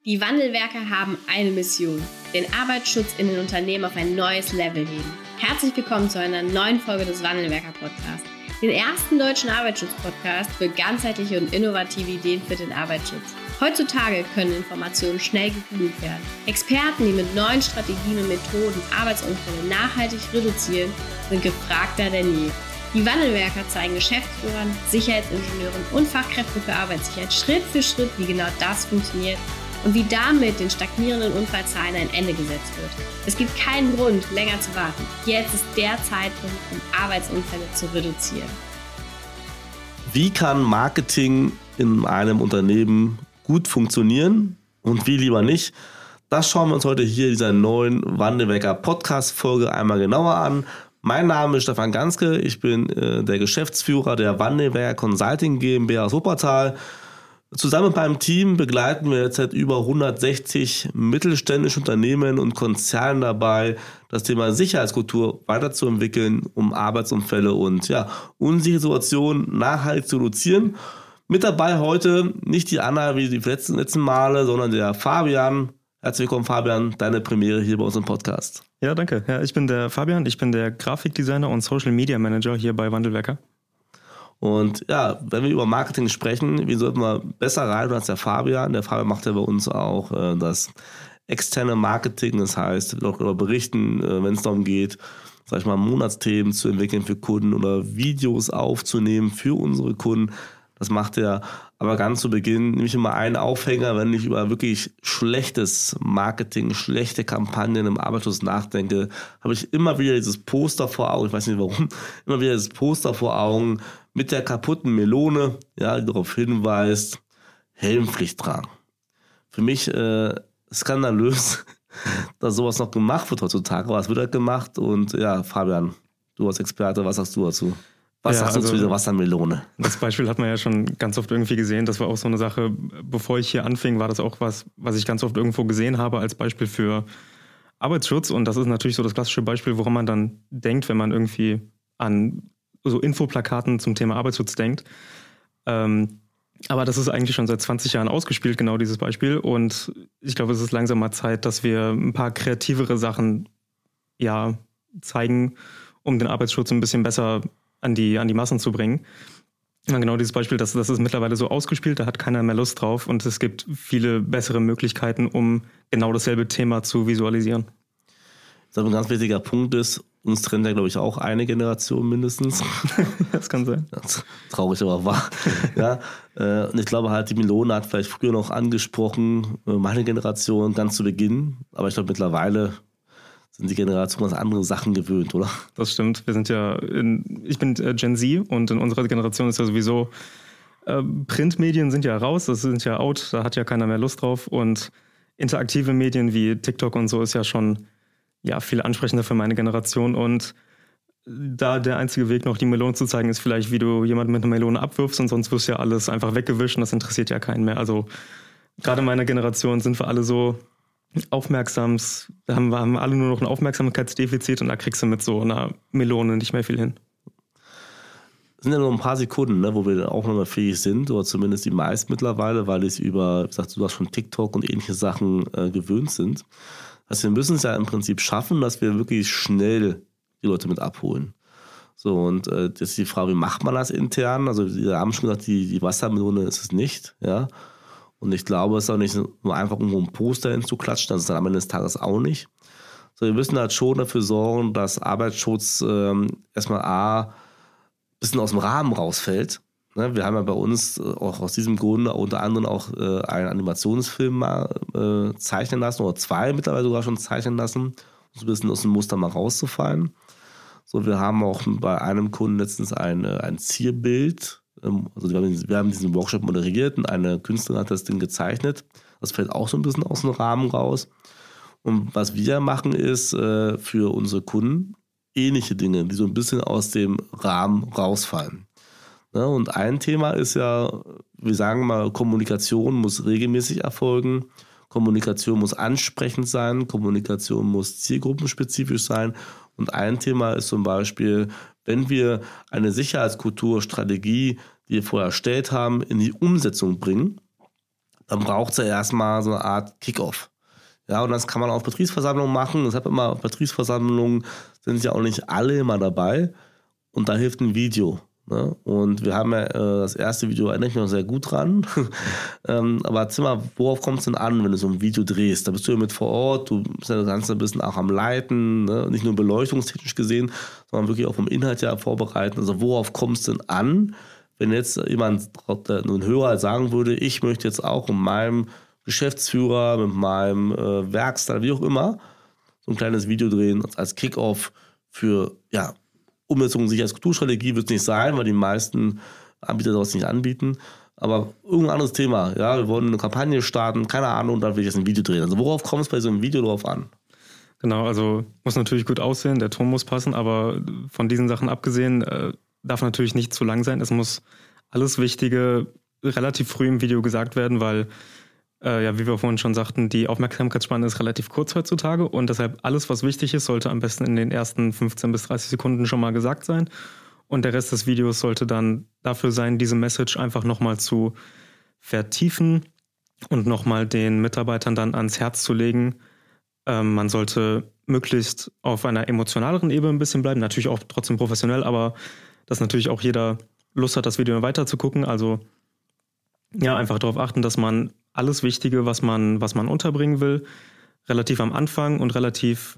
Die Wandelwerker haben eine Mission: den Arbeitsschutz in den Unternehmen auf ein neues Level heben. Herzlich willkommen zu einer neuen Folge des Wandelwerker-Podcasts, den ersten deutschen Arbeitsschutz-Podcast für ganzheitliche und innovative Ideen für den Arbeitsschutz. Heutzutage können Informationen schnell gegoogelt werden. Experten, die mit neuen Strategien und Methoden Arbeitsunfälle nachhaltig reduzieren, sind gefragter denn je. Die Wandelwerker zeigen Geschäftsführern, Sicherheitsingenieuren und Fachkräften für Arbeitssicherheit Schritt für Schritt, wie genau das funktioniert und wie damit den stagnierenden Unfallzahlen ein Ende gesetzt wird. Es gibt keinen Grund, länger zu warten. Jetzt ist der Zeitpunkt, um Arbeitsunfälle zu reduzieren. Wie kann Marketing in einem Unternehmen gut funktionieren und wie lieber nicht? Das schauen wir uns heute hier in dieser neuen Wandelwerker Podcast-Folge einmal genauer an. Mein Name ist Stefan Ganske, ich bin der Geschäftsführer der Wandelwerker Consulting GmbH aus Wuppertal. Zusammen mit meinem Team begleiten wir jetzt seit über 160 mittelständische Unternehmen und Konzernen dabei, das Thema Sicherheitskultur weiterzuentwickeln, um Arbeitsunfälle und unsichere Situationen nachhaltig zu reduzieren. Mit dabei heute nicht die Anna wie die letzten Male, sondern der Fabian. Herzlich willkommen, Fabian, deine Premiere hier bei uns im Podcast. Ja, danke. Ja, ich bin der Fabian, ich bin der Grafikdesigner und Social Media Manager hier bei Wandelwerker. Und ja, wenn wir über Marketing sprechen, wie sollten wir besser rein als der Fabian? Der Fabian macht ja bei uns auch das externe Marketing, das heißt, darüber berichten, wenn es darum geht, sag ich mal, Monatsthemen zu entwickeln für Kunden oder Videos aufzunehmen für unsere Kunden. Das macht er, aber ganz zu Beginn nehme ich immer einen Aufhänger, wenn ich über wirklich schlechtes Marketing, schlechte Kampagnen im Arbeitsschutz nachdenke, habe ich immer wieder dieses Poster vor Augen, ich weiß nicht warum, immer wieder dieses Poster vor Augen mit der kaputten Melone, die darauf hinweist, Helmpflicht tragen. Für mich skandalös, dass sowas noch gemacht wird heutzutage, aber es wird halt gemacht und ja, Fabian, du als Experte, was sagst du dazu? Was sagst du zu dieser Wassermelone? Das Beispiel hat man ja schon ganz oft irgendwie gesehen. Das war auch so eine Sache, bevor ich hier anfing, war das auch was ich ganz oft irgendwo gesehen habe als Beispiel für Arbeitsschutz. Und das ist natürlich so das klassische Beispiel, woran man dann denkt, wenn man irgendwie an so Infoplakaten zum Thema Arbeitsschutz denkt. Aber das ist eigentlich schon seit 20 Jahren ausgespielt, genau dieses Beispiel. Und ich glaube, es ist langsam mal Zeit, dass wir ein paar kreativere Sachen zeigen, um den Arbeitsschutz ein bisschen besser an die Massen zu bringen. Ja, genau dieses Beispiel, das ist mittlerweile so ausgespielt, da hat keiner mehr Lust drauf und es gibt viele bessere Möglichkeiten, um genau dasselbe Thema zu visualisieren. Das ein ganz wichtiger Punkt ist, uns trennt ja, glaube ich, auch eine Generation mindestens. Das kann sein. Das traurig, aber wahr. Und ich glaube halt, die Melone hat vielleicht früher noch angesprochen, meine Generation ganz zu Beginn, aber ich glaube mittlerweile sind die Generationen an andere Sachen gewöhnt, oder? Das stimmt. Wir sind ich bin Gen Z und in unserer Generation ist ja sowieso, Printmedien sind ja raus, das sind ja out, da hat ja keiner mehr Lust drauf und interaktive Medien wie TikTok und so ist ja schon viel ansprechender für meine Generation und da der einzige Weg noch die Melone zu zeigen ist vielleicht, wie du jemanden mit einer Melone abwirfst und sonst wirst ja alles einfach weggewischt und das interessiert ja keinen mehr. Also gerade in meiner Generation sind wir alle so aufmerksam, da haben alle nur noch ein Aufmerksamkeitsdefizit und da kriegst du mit so einer Melone nicht mehr viel hin. Es sind ja nur ein paar Sekunden, wo wir auch noch mal fähig sind, oder zumindest die meisten mittlerweile, weil es über, wie gesagt, du hast schon TikTok und ähnliche Sachen gewöhnt sind. Also wir müssen es ja im Prinzip schaffen, dass wir wirklich schnell die Leute mit abholen. So, und jetzt ist die Frage, wie macht man das intern? Also wir haben schon gesagt, die Wassermelone ist es nicht, Und ich glaube, es ist auch nicht nur einfach irgendwo ein Poster hinzuklatschen, das ist dann am Ende des Tages auch nicht. So, wir müssen halt schon dafür sorgen, dass Arbeitsschutz erstmal ein bisschen aus dem Rahmen rausfällt. Wir haben ja bei uns auch aus diesem Grund unter anderem auch einen Animationsfilm mal zeichnen lassen, oder 2 mittlerweile sogar schon zeichnen lassen, um so ein bisschen aus dem Muster mal rauszufallen. So, wir haben auch bei einem Kunden letztens ein Zierbild. Also wir haben diesen Workshop moderiert und eine Künstlerin hat das Ding gezeichnet. Das fällt auch so ein bisschen aus dem Rahmen raus. Und was wir machen ist für unsere Kunden ähnliche Dinge, die so ein bisschen aus dem Rahmen rausfallen. Und ein Thema ist ja, wir sagen mal, Kommunikation muss regelmäßig erfolgen. Kommunikation muss ansprechend sein. Kommunikation muss zielgruppenspezifisch sein. Und ein Thema ist zum Beispiel, wenn wir eine Sicherheitskulturstrategie, die wir vorher erstellt haben, in die Umsetzung bringen, dann braucht es ja erstmal so eine Art Kickoff. Ja, und das kann man auf Betriebsversammlungen machen. Deshalb immer auf Betriebsversammlungen sind ja auch nicht alle immer dabei. Und da hilft ein Video. Ne? Und wir haben ja das erste Video, erinnere ich mich noch sehr gut dran. Aber erzähl mal, worauf kommt es denn an, wenn du so ein Video drehst? Da bist du ja mit vor Ort, du bist ja das Ganze ein bisschen auch am Leiten, ne? Nicht nur beleuchtungstechnisch gesehen, sondern wirklich auch vom Inhalt ja vorbereiten. Also worauf kommt es denn an, wenn jetzt jemand, ein Hörer sagen würde, ich möchte jetzt auch mit meinem Geschäftsführer, mit meinem Werkstatt, wie auch immer, so ein kleines Video drehen als Kickoff für, ja, Umsetzung sicher als Kulturstrategie wird es nicht sein, weil die meisten Anbieter daraus nicht anbieten. Aber irgendein anderes Thema. Ja, wir wollen eine Kampagne starten, keine Ahnung, und dann will ich jetzt ein Video drehen. Also worauf kommt es bei so einem Video drauf an? Genau, also muss natürlich gut aussehen, der Ton muss passen, aber von diesen Sachen abgesehen darf natürlich nicht zu lang sein. Es muss alles Wichtige relativ früh im Video gesagt werden, weil wie wir vorhin schon sagten, die Aufmerksamkeitsspanne ist relativ kurz heutzutage und deshalb alles, was wichtig ist, sollte am besten in den ersten 15 bis 30 Sekunden schon mal gesagt sein. Und der Rest des Videos sollte dann dafür sein, diese Message einfach nochmal zu vertiefen und nochmal den Mitarbeitern dann ans Herz zu legen. Man sollte möglichst auf einer emotionaleren Ebene ein bisschen bleiben, natürlich auch trotzdem professionell, aber dass natürlich auch jeder Lust hat, das Video weiter zu gucken. Also ja, einfach darauf achten, dass man alles Wichtige, was man unterbringen will, relativ am Anfang und relativ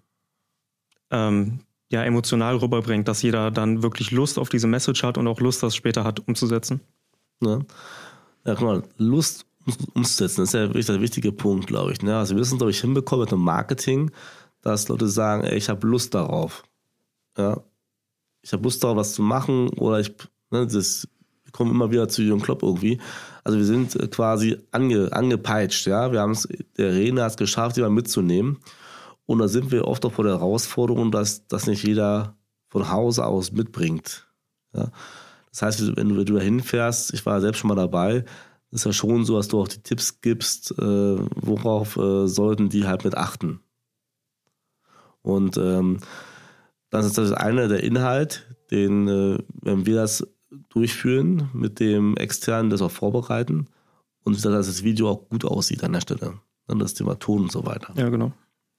emotional rüberbringt, dass jeder dann wirklich Lust auf diese Message hat und auch Lust, das später hat, umzusetzen. Ja, guck mal, Lust umzusetzen, das ist ja wirklich der wichtige Punkt, glaube ich. Ne? Also wir müssen, glaube ich, hinbekommen mit dem Marketing, dass Leute sagen, ey, ich habe Lust darauf. Ja? Ich habe Lust darauf, was zu machen oder wir kommen immer wieder zu Jürgen Klopp irgendwie. Also wir sind quasi angepeitscht, ja. Der Rene hat es geschafft, jemanden mitzunehmen. Und da sind wir oft auch vor der Herausforderung, dass das nicht jeder von Hause aus mitbringt. Ja? Das heißt, wenn du da hinfährst, ich war ja selbst schon mal dabei, ist ja schon so, dass du auch die Tipps gibst, worauf sollten die halt mit achten. Und das ist das eine, der Inhalt, wenn wir das durchführen, mit dem Externen das auch vorbereiten und dass das Video auch gut aussieht an der Stelle. Dann das Thema Ton und so weiter. Ja, genau.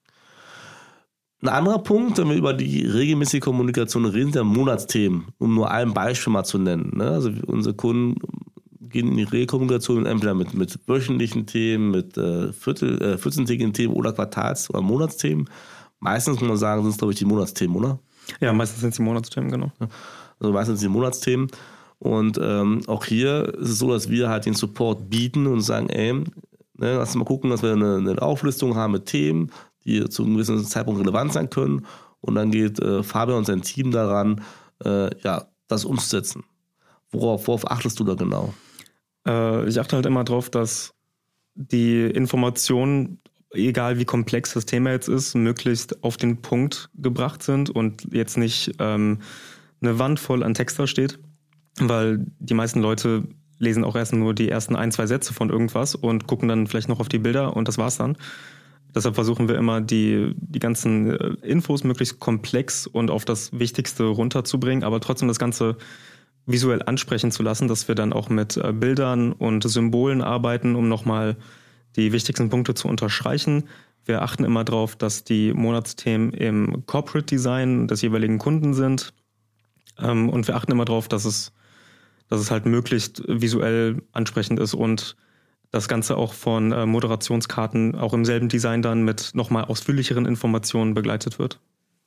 Ein anderer Punkt, wenn wir über die regelmäßige Kommunikation reden, sind ja Monatsthemen, um nur ein Beispiel mal zu nennen. Ne? Also unsere Kunden gehen in die Regelkommunikation entweder mit wöchentlichen Themen, mit 14-tägigen Themen oder Quartals- oder Monatsthemen. Meistens muss man sagen, sind es, glaube ich, die Monatsthemen, oder? Ja, meistens sind es die Monatsthemen, genau. Also meistens die Monatsthemen. Und auch hier ist es so, dass wir halt den Support bieten und sagen, lass uns mal gucken, dass wir eine Auflistung haben mit Themen, die zu einem gewissen Zeitpunkt relevant sein können. Und dann geht Fabian und sein Team daran, das umzusetzen. Worauf achtest du da genau? Ich achte halt immer darauf, dass die Informationen, egal wie komplex das Thema jetzt ist, möglichst auf den Punkt gebracht sind und jetzt nicht eine Wand voll an Text da steht, weil die meisten Leute lesen auch erst nur die ersten 1-2 Sätze von irgendwas und gucken dann vielleicht noch auf die Bilder und das war's dann. Deshalb versuchen wir immer, die ganzen Infos möglichst komplex und auf das Wichtigste runterzubringen, aber trotzdem das Ganze visuell ansprechen zu lassen, dass wir dann auch mit Bildern und Symbolen arbeiten, um nochmal die wichtigsten Punkte zu unterstreichen. Wir achten immer darauf, dass die Monatsthemen im Corporate Design des jeweiligen Kunden sind. Und wir achten immer darauf, dass es halt möglichst visuell ansprechend ist und das Ganze auch von Moderationskarten auch im selben Design dann mit nochmal ausführlicheren Informationen begleitet wird.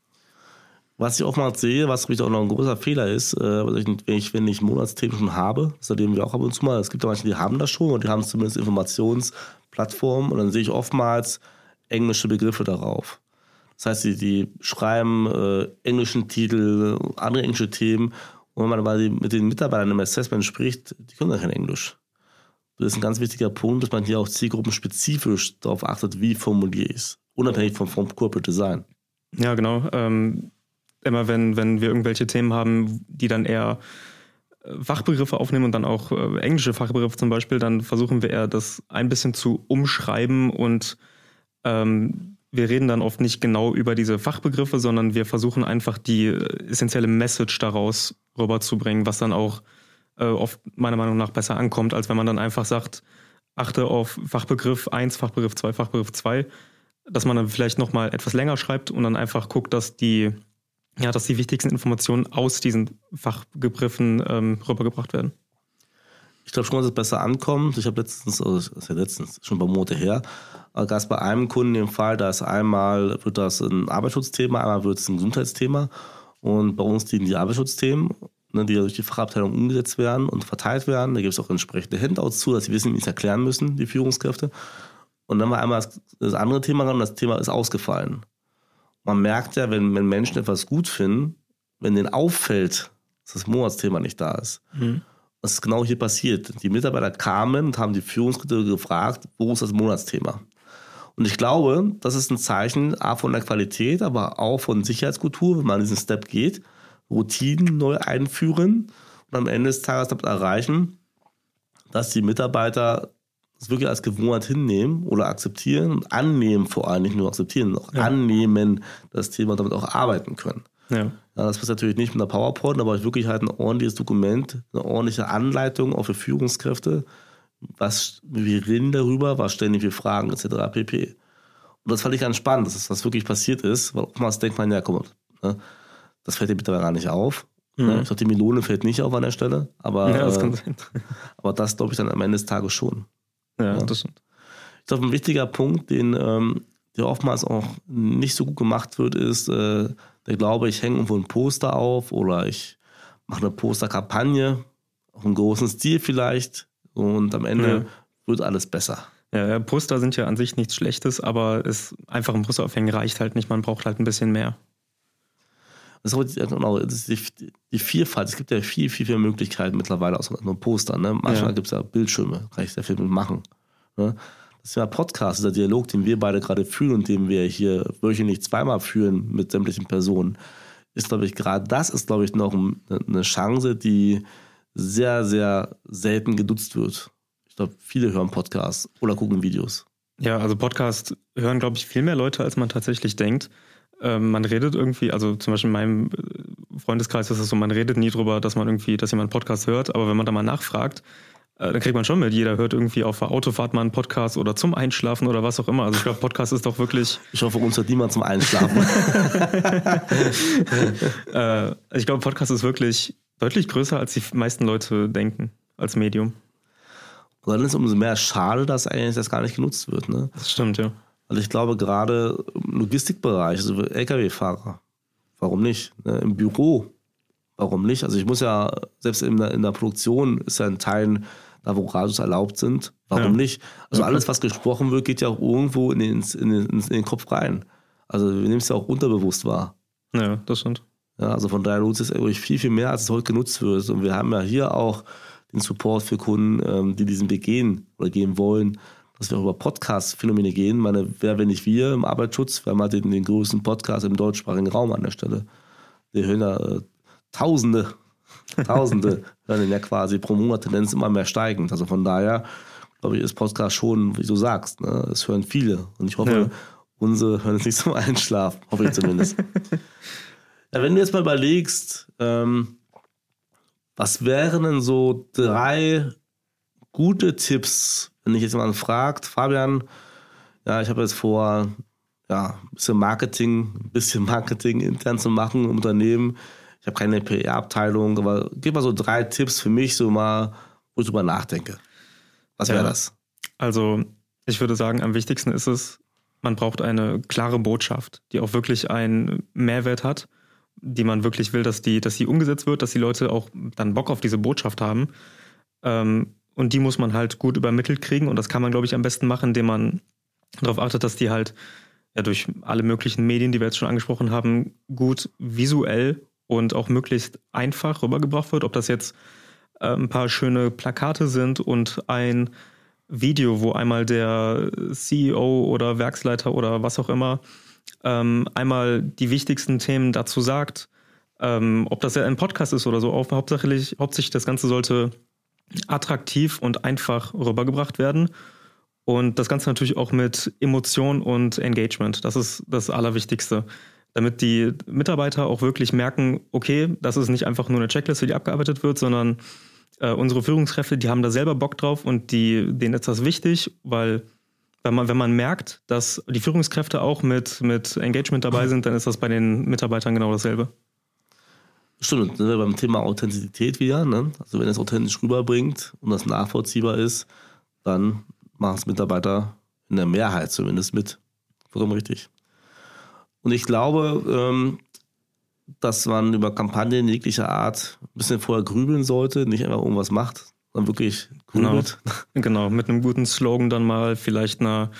Was ich oftmals sehe, was für mich auch noch ein großer Fehler ist, wenn ich Monatsthemen schon habe, das erleben wir auch ab und zu mal, es gibt ja manche, die haben das schon und die haben zumindest Informationsplattformen und dann sehe ich oftmals englische Begriffe darauf. Das heißt, die schreiben englischen Titel, andere englische Themen und wenn man mal mit den Mitarbeitern im Assessment spricht, die können ja kein Englisch. Das ist ein ganz wichtiger Punkt, dass man hier auch zielgruppenspezifisch darauf achtet, wie formuliere ich es, unabhängig vom Corporate Design. Ja, genau. Immer wenn wir irgendwelche Themen haben, die dann eher Fachbegriffe aufnehmen und dann auch englische Fachbegriffe zum Beispiel, dann versuchen wir eher das ein bisschen zu umschreiben und wir reden dann oft nicht genau über diese Fachbegriffe, sondern wir versuchen einfach die essentielle Message daraus rüberzubringen, was dann auch oft meiner Meinung nach besser ankommt, als wenn man dann einfach sagt, achte auf Fachbegriff 1, Fachbegriff 2, Fachbegriff 2, dass man dann vielleicht nochmal etwas länger schreibt und dann einfach guckt, dass die wichtigsten Informationen aus diesen Fachbegriffen rübergebracht werden. Ich glaube schon, dass es besser ankommt. Ich habe letztens, schon ein paar Monate her, gab es bei einem Kunden den Fall, dass einmal wird das ein Arbeitsschutzthema, einmal wird es ein Gesundheitsthema. Und bei uns die Arbeitsschutzthemen, ne, die durch die Fachabteilung umgesetzt werden und verteilt werden. Da gibt es auch entsprechende Handouts zu, dass sie wissen, wie sie es erklären müssen, die Führungskräfte. Und dann war einmal das andere Thema und das Thema ist ausgefallen. Man merkt ja, wenn Menschen etwas gut finden, wenn denen auffällt, dass das Monatsthema nicht da ist. Mhm. Das ist genau hier passiert. Die Mitarbeiter kamen und haben die Führungskräfte gefragt, wo ist das Monatsthema? Und ich glaube, das ist ein Zeichen von der Qualität, aber auch von Sicherheitskultur, wenn man diesen Step geht, Routinen neu einführen und am Ende des Tages damit erreichen, dass die Mitarbeiter es wirklich als Gewohnheit hinnehmen oder akzeptieren und annehmen, vor allem nicht nur akzeptieren, sondern auch annehmen das Thema und damit auch arbeiten können. Ja, das ist natürlich nicht mit einer PowerPoint, aber wirklich halt ein ordentliches Dokument, eine ordentliche Anleitung auch für Führungskräfte. Wir reden darüber, was stellen die für Fragen etc. pp. Und das fand ich ganz spannend, dass das wirklich passiert ist, weil oftmals denkt man, ja komm, ne, das fällt dir bitte gar nicht auf. Mhm. Ich glaube, die Melone fällt nicht auf an der Stelle, aber, das kann sein. Aber das glaube ich dann am Ende des Tages schon. Ja, das stimmt. Ich glaube, ein wichtiger Punkt, der oftmals auch nicht so gut gemacht wird, ist der Glaube, ich hänge irgendwo ein Poster auf oder ich mache eine Posterkampagne, auf einem großen Stil vielleicht und am Ende wird alles besser. Ja, Poster sind ja an sich nichts Schlechtes, aber einfach ein Poster aufhängen reicht halt nicht, man braucht halt ein bisschen mehr. Das ist die Vielfalt. Es gibt ja viel Möglichkeiten mittlerweile aus einem Poster. Ne? Manchmal gibt es ja Bildschirme, kann ich sehr viel mitmachen. Ne? Das ist ja Podcast, dieser Dialog, den wir beide gerade führen und den wir hier wöchentlich zweimal führen mit sämtlichen Personen, ist, glaube ich, gerade das ist, glaube ich, noch eine Chance, die sehr, sehr selten genutzt wird. Ich glaube, viele hören Podcasts oder gucken Videos. Ja, also Podcast hören, glaube ich, viel mehr Leute, als man tatsächlich denkt. Man redet irgendwie, also zum Beispiel in meinem Freundeskreis ist es so, man redet nie drüber, dass jemand einen Podcast hört, aber wenn man da mal nachfragt, dann kriegt man schon mit, jeder hört irgendwie auf der Autofahrt mal einen Podcast oder zum Einschlafen oder was auch immer. Also ich glaube, Podcast ist doch wirklich... Ich hoffe, uns hört niemand zum Einschlafen. Ich glaube, Podcast ist wirklich deutlich größer, als die meisten Leute denken, als Medium. Und dann ist es umso mehr schade, dass eigentlich das gar nicht genutzt wird. Ne? Das stimmt, ja. Also ich glaube, gerade im Logistikbereich, also Lkw-Fahrer, warum nicht? Im Büro, warum nicht? Also ich muss ja, selbst in der Produktion ist ja ein Teil, da wo Radios erlaubt sind, warum nicht? Also alles, was gesprochen wird, geht ja auch irgendwo in den Kopf rein. Also wir nehmen es ja auch unterbewusst wahr. Ja, das stimmt. Ja, also von daher lohnt es eigentlich viel mehr, als es heute genutzt wird. Und wir haben ja hier auch den Support für Kunden, die diesen Weg gehen oder gehen wollen, dass wir auch über Podcast-Phänomene gehen. Ich meine, wer, wenn nicht wir im Arbeitsschutz, wir haben halt den größten Podcast im deutschsprachigen Raum an der Stelle. Wir hören ja Tausende hören den ja quasi pro Monat, Tendenz immer mehr steigend. Also von daher, glaube ich, ist Podcast schon, wie du sagst, ne? Es hören viele. Und ich hoffe, unsere hören es nicht zum Einschlafen. Hoffe ich zumindest. Ja, wenn du jetzt mal überlegst, was wären denn so 3 gute Tipps, wenn ich jetzt mal fragt, Fabian, ja, ich habe jetzt vor, ein bisschen Marketing intern zu machen im Unternehmen. Ich habe keine PR-Abteilung, aber gib mal so 3 Tipps für mich, so mal, wo ich drüber nachdenke. Was wäre das? Also, ich würde sagen, am wichtigsten ist es, man braucht eine klare Botschaft, die auch wirklich einen Mehrwert hat, die man wirklich will, dass die umgesetzt wird, dass die Leute auch dann Bock auf diese Botschaft haben. Und die muss man halt gut übermittelt kriegen. Und das kann man, glaube ich, am besten machen, indem man darauf achtet, dass die halt durch alle möglichen Medien, die wir jetzt schon angesprochen haben, gut visuell und auch möglichst einfach rübergebracht wird. Ob das jetzt ein paar schöne Plakate sind und ein Video, wo einmal der CEO oder Werksleiter oder was auch immer einmal die wichtigsten Themen dazu sagt. Ob das ja ein Podcast ist oder so, hauptsächlich das Ganze sollte attraktiv und einfach rübergebracht werden. Und das Ganze natürlich auch mit Emotion und Engagement. Das ist das Allerwichtigste. Damit die Mitarbeiter auch wirklich merken, okay, das ist nicht einfach nur eine Checkliste, die abgearbeitet wird, sondern unsere Führungskräfte, die haben da selber Bock drauf und denen ist das wichtig, weil wenn man merkt, dass die Führungskräfte auch mit Engagement dabei sind, dann ist das bei den Mitarbeitern genau dasselbe. Stimmt, ne, beim Thema Authentizität wieder. Ne? Also wenn es authentisch rüberbringt und das nachvollziehbar ist, dann machen es Mitarbeiter in der Mehrheit zumindest mit. Vollkommen richtig. Und ich glaube, dass man über Kampagnen jeglicher Art ein bisschen vorher grübeln sollte, nicht einfach irgendwas macht, sondern wirklich grübelt. Genau, mit einem guten Slogan dann mal vielleicht einer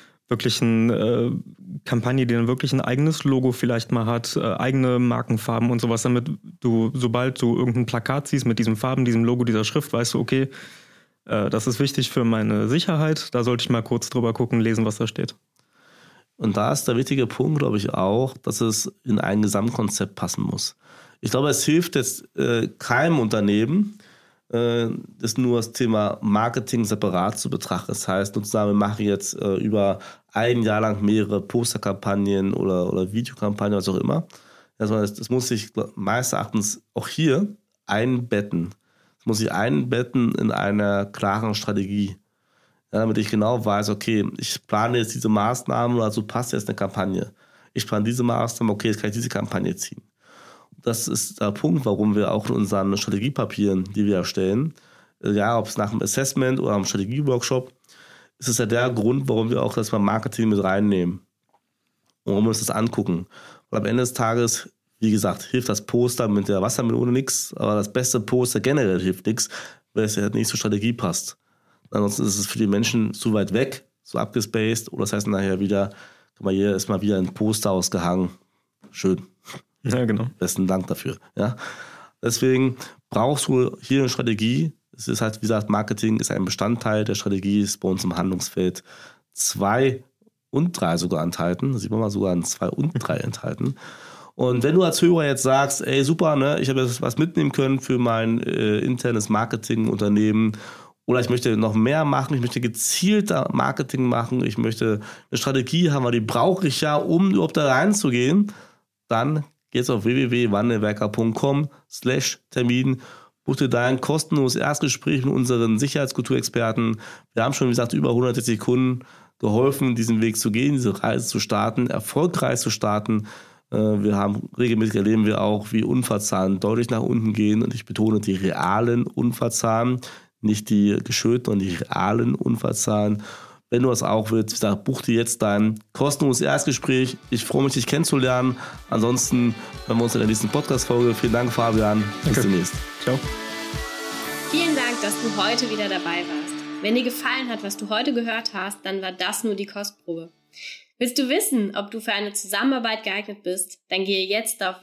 wirklichen Kampagne, die dann wirklich ein eigenes Logo vielleicht mal hat, eigene Markenfarben und sowas, damit du, sobald du irgendein Plakat siehst mit diesen Farben, diesem Logo, dieser Schrift, weißt du, okay, das ist wichtig für meine Sicherheit, da sollte ich mal kurz drüber gucken, lesen, was da steht. Und da ist der wichtige Punkt, glaube ich, auch, dass es in ein Gesamtkonzept passen muss. Ich glaube, es hilft jetzt keinem Unternehmen, das nur das Thema Marketing separat zu betrachten. Das heißt, sozusagen, wir machen jetzt über ein Jahr lang mehrere Posterkampagnen oder Videokampagnen, was auch immer. Also das muss sich meines Erachtens auch hier einbetten. Es muss sich einbetten in einer klaren Strategie. Ja, damit ich genau weiß, okay, ich plane jetzt diese Maßnahmen, also passt jetzt eine Kampagne. Ich plane diese Maßnahmen, okay, jetzt kann ich diese Kampagne ziehen. Das ist der Punkt, warum wir auch in unseren Strategiepapieren, die wir erstellen, ja, ob es nach dem Assessment oder am Strategieworkshop, ist es ja der Grund, warum wir auch das beim Marketing mit reinnehmen. Und warum wir uns das angucken. Weil am Ende des Tages, wie gesagt, hilft das Poster mit der Wassermelone nichts, aber das beste Poster generell hilft nichts, weil es ja nicht zur Strategie passt. Ansonsten ist es für die Menschen zu weit weg, so abgespaced, oder das heißt nachher wieder, guck mal, hier ist mal wieder ein Poster ausgehangen. Schön. Ja, genau. Besten Dank dafür. Ja. Deswegen brauchst du hier eine Strategie. Es ist halt, wie gesagt, Marketing ist ein Bestandteil der Strategie, ist bei uns im Handlungsfeld 2 und 3 sogar enthalten. Da sieht man mal sogar ein 2 und 3 enthalten. Und wenn du als Hörer jetzt sagst, ey super, ne, ich habe jetzt was mitnehmen können für mein internes Marketingunternehmen oder ich möchte noch mehr machen, ich möchte gezielter Marketing machen, ich möchte eine Strategie haben, weil die brauche ich ja, um überhaupt da reinzugehen, dann gehst auf www.wandelwerker.com/Termin, buch dir dein kostenloses Erstgespräch mit unseren Sicherheitskulturexperten. Wir haben schon, wie gesagt, über 160 Kunden geholfen, diesen Weg zu gehen, diese Reise zu starten, erfolgreich zu starten. Wir haben regelmäßig erleben wir auch, wie Unfallzahlen deutlich nach unten gehen. Und ich betone die realen Unfallzahlen, nicht die geschönten, sondern die realen Unfallzahlen. Wenn du das auch willst, wie gesagt, buch dir jetzt dein kostenloses Erstgespräch. Ich freue mich, dich kennenzulernen. Ansonsten hören wir uns in der nächsten Podcast-Folge. Vielen Dank, Fabian. Bis demnächst. Ciao. Vielen Dank, dass du heute wieder dabei warst. Wenn dir gefallen hat, was du heute gehört hast, dann war das nur die Kostprobe. Willst du wissen, ob du für eine Zusammenarbeit geeignet bist? Dann gehe jetzt auf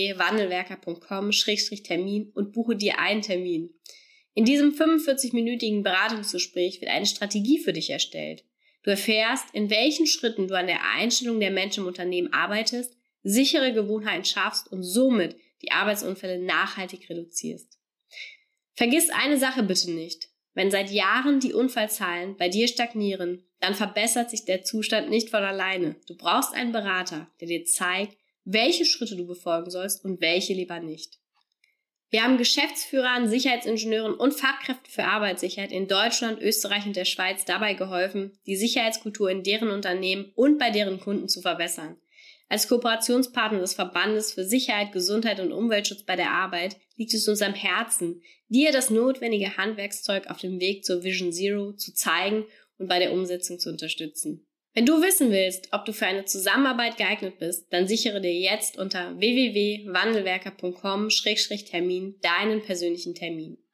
www.wandelwerker.com/Termin und buche dir einen Termin. In diesem 45-minütigen Beratungsgespräch wird eine Strategie für dich erstellt. Du erfährst, in welchen Schritten du an der Einstellung der Menschen im Unternehmen arbeitest, sichere Gewohnheiten schaffst und somit die Arbeitsunfälle nachhaltig reduzierst. Vergiss eine Sache bitte nicht. Wenn seit Jahren die Unfallzahlen bei dir stagnieren, dann verbessert sich der Zustand nicht von alleine. Du brauchst einen Berater, der dir zeigt, welche Schritte du befolgen sollst und welche lieber nicht. Wir haben Geschäftsführern, Sicherheitsingenieuren und Fachkräften für Arbeitssicherheit in Deutschland, Österreich und der Schweiz dabei geholfen, die Sicherheitskultur in deren Unternehmen und bei deren Kunden zu verbessern. Als Kooperationspartner des Verbandes für Sicherheit, Gesundheit und Umweltschutz bei der Arbeit liegt es uns am Herzen, dir das notwendige Handwerkszeug auf dem Weg zur Vision Zero zu zeigen und bei der Umsetzung zu unterstützen. Wenn du wissen willst, ob du für eine Zusammenarbeit geeignet bist, dann sichere dir jetzt unter www.wandelwerker.com/Termin deinen persönlichen Termin.